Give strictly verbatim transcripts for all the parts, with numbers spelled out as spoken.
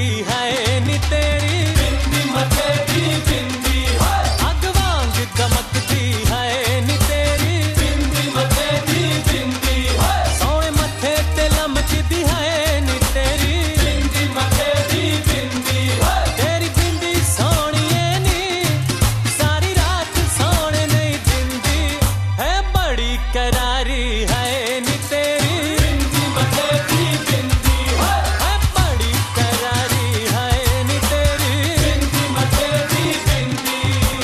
है नी तेरी बिंदी मथे दी बिंदी अग वांग दमकदी है नी तेरी बिंदी मथे दी बिंदी सोने मथे ते लमकदी है नी तेरी बिंदी मथे दी बिंदी तेरी बिंदी सोनिए नी सारी रात सोने नहीं दिंदी है बड़ी करारी है नी तेरी बिंदी मथे दी बिंदी है बड़ी करारी है नी तेरी बिंदी मथे दी बिंदी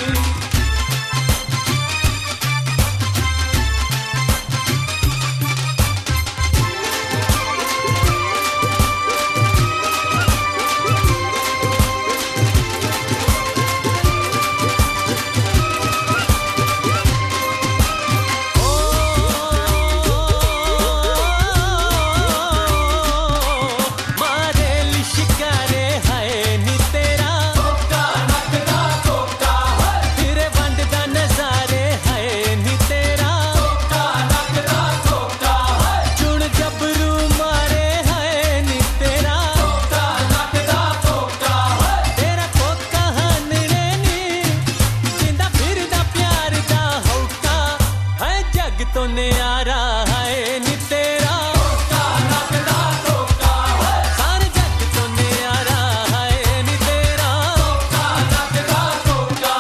मारे लिशकारे है नी तेरा कोका नकदा कोका तेरे वंड दा नजारे है नी तेरा कोका नकदा कोका चुन जबरू मारे है नी तेरा कोका नकदा कोका तेरा कोका हनरे नी जिंदा फिरदा प्यार दा होका है जग तो न्यारा है नी तेरा कोका नकदा कोका सारे जग तो न्यारा है नी तेरा कोका नकदा कोका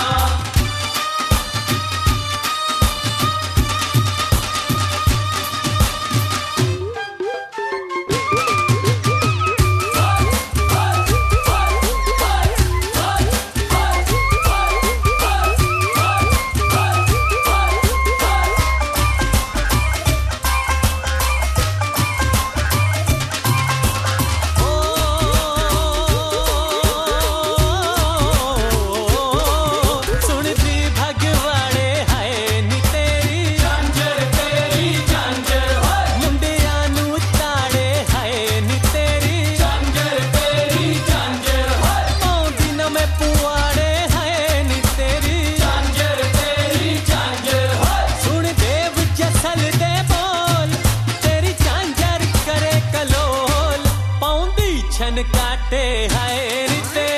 सुनती भगवाड़े है नी तेरी झांझर तेरी झांझर मुंडिया नू ताड़े है नी तेरी झांझर तेरी झांझर पौंदी न में पुआड़े है नी तेरी झांझर तेरी झांझर सुन देव जसल दे बोल तेरी झांझर करे कलोल पौंदी छन काटे है नी तेरी